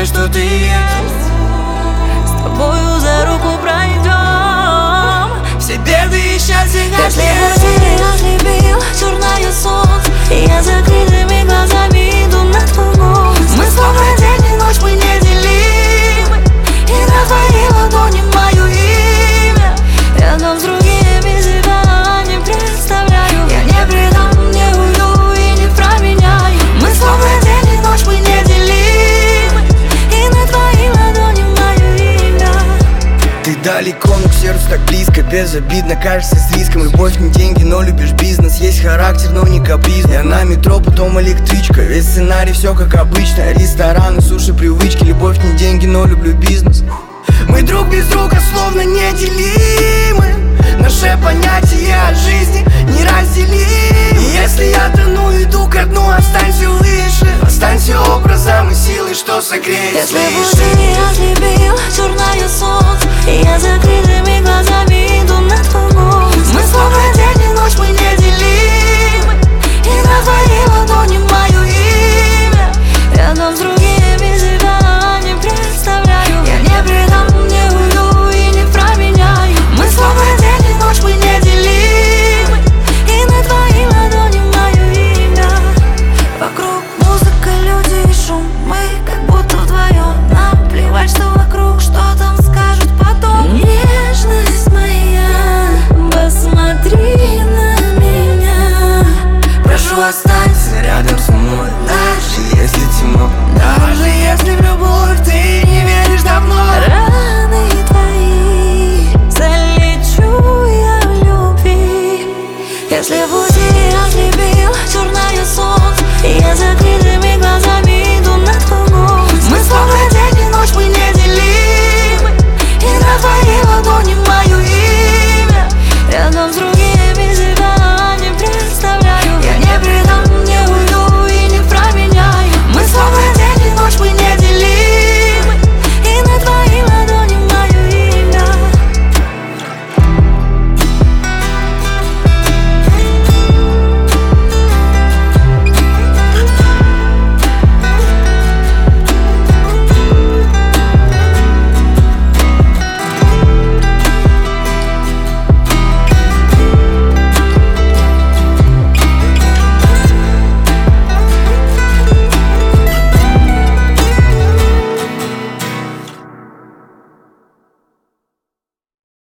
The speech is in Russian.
веришь, что ты есть. С тобою за руку пройдем все беды и счастье. Если бы ты разлюбил черное солнце, и я закрытыми глазами иду на твой голос. Мы словно день и ночь, мы неделимы, и на твоей ладони мое имя. Рядом с другими себя не представляю. Я не предам, не уйду и не променяю. Мы словно день и ночь, мы неделимы, и на твоей ладони мое имя. Ты далеко, но к сердцу так близко, безобидно, кажется с риском. Любовь не деньги, но любишь бизнес. Есть характер, но не капризный. Я на метро, потом электричка. Весь сценарий все как обычно. Рестораны, суши, привычки. Любовь не деньги, но люблю бизнес. Мы друг без друга словно неделимы. Наше понятие о жизни неразделимы. И если я тону, иду ко дну, останься выше. Останься образом и силой, что согреет. Если бы ты разлюбил черное солнце, и я закрытыми глазами иду на твой голос. Мы словно день и ночь, мы неделимы, и на твоей ладони мое имя. Рядом с другими себя не представляю. Я не предам, не уйду и не променяю. Мы словно день и ночь, мы неделимы, и на твоей ладони мое имя. Вокруг музыка, люди и шум, мы как будто вдвоем. Нам плевать, что вокруг, что там скажут потом. Нежность моя, посмотри на меня. Прошу, останься рядом со мной, даже если темно. Даже если в любовь ты не веришь давно.